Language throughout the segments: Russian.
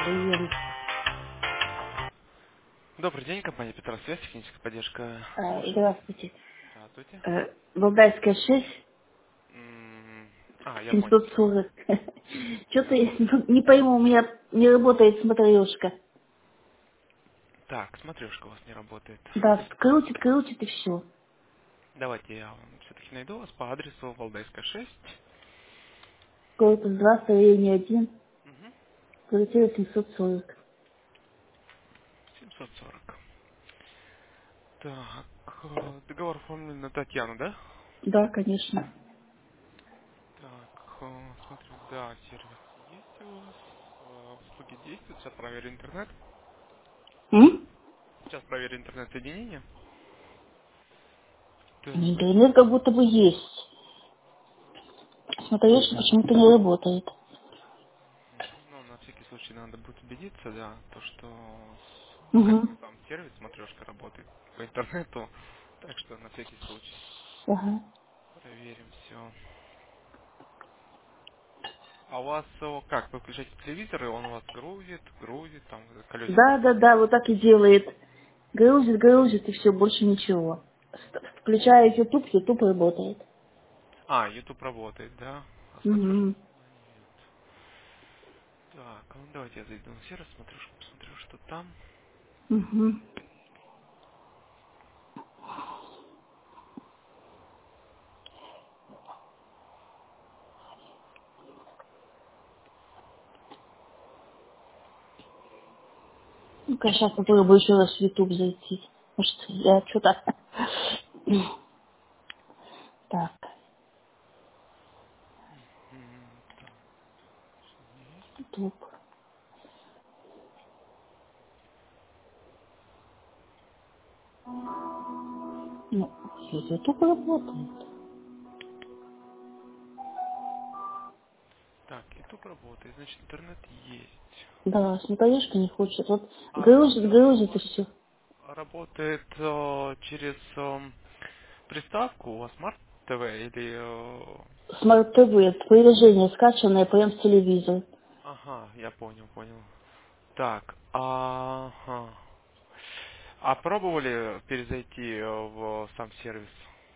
Прием. Добрый день, компания Петросвязь, техническая поддержка. Слушаю вас. Здравствуйте. Здравствуйте. Валдайская 6, Я понял, да. 740. Что-то Да. не пойму, у меня не работает смотрешка. Так, смотрешка у вас не работает. Да, крутит и все. Давайте я все-таки найду вас по адресу Валдайская 6. Корпус 2, строение 1, Угу. квартира 740. 740. Так, договор оформлен на Татьяну, да? Да, конечно. Так, смотрю, да, сервис есть у вас. Услуги действуют. Сейчас проверю интернет. М? Сейчас проверю интернет-соединение. Так. Интернет как будто бы есть. Смотрешка почему-то не работает. Ну, на всякий случай надо будет убедиться, да, то, что хотя Угу. бы сам сервис смотрешка работает по интернету, так что на всякий случай Ага. проверим все. А у вас как, вы включаете телевизор, и он у вас грузит, там колесико Да, вот так и делает. Грузит и все, больше ничего. Включаю YouTube работает. YouTube работает, да? А смотрешка Угу. у меня нет. Так, ну давайте я зайду на сервис, смотрешку, посмотрю, что там. Угу. Ну-ка, сейчас попробую еще раз в YouTube зайти. Может, я что-то... Так, Так, что у меня есть? YouTube. Ну, YouTube работает. Так, YouTube работает, значит интернет есть. Да, смотрешка не хочет. Вот А смотрешка у грузит и вас все. работает через приставку, у вас Smart TV или... Смарт ТВ, приложение скачанное прям с телевизора. Ага, я понял. Так, ага. А пробовали перезайти в сам сервис?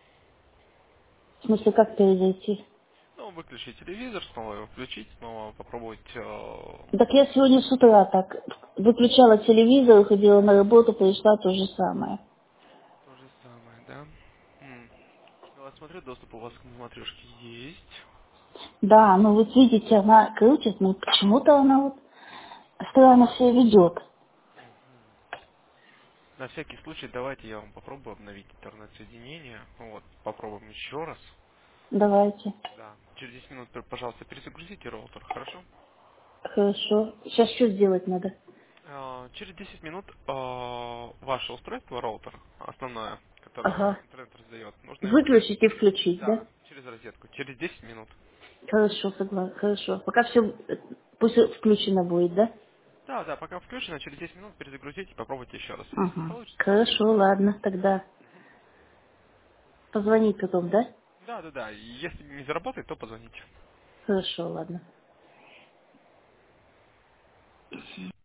В смысле, как перезайти? Ну, выключить телевизор, снова его включить, снова попробовать Так я сегодня с утра так выключала телевизор, ходила на работу, пришла то же самое. то же самое, да? Ну, я смотрю, доступ у вас к смотрешке есть. Да, ну вот видите, она крутит, но почему-то она вот странно себя ведет. На всякий случай, давайте я вам попробую обновить интернет-соединение. Вот, попробуем еще раз. Давайте. Да. Через 10 минут, пожалуйста, перезагрузите роутер, хорошо? Хорошо. Сейчас что сделать надо? Через 10 минут ваше устройство, роутер, основное, которое Ага. интернет раздает, нужно его Выключить и включить, да? да, через розетку. Через 10 минут. Хорошо, согласна. Хорошо. Пока все пусть включено будет, да? Да, пока включено, через 10 минут перезагрузите и попробуйте еще раз. Если не Ага. получится, Хорошо, ладно, тогда позвонить потом, да? да. И если не заработает, то позвоните. Хорошо, ладно.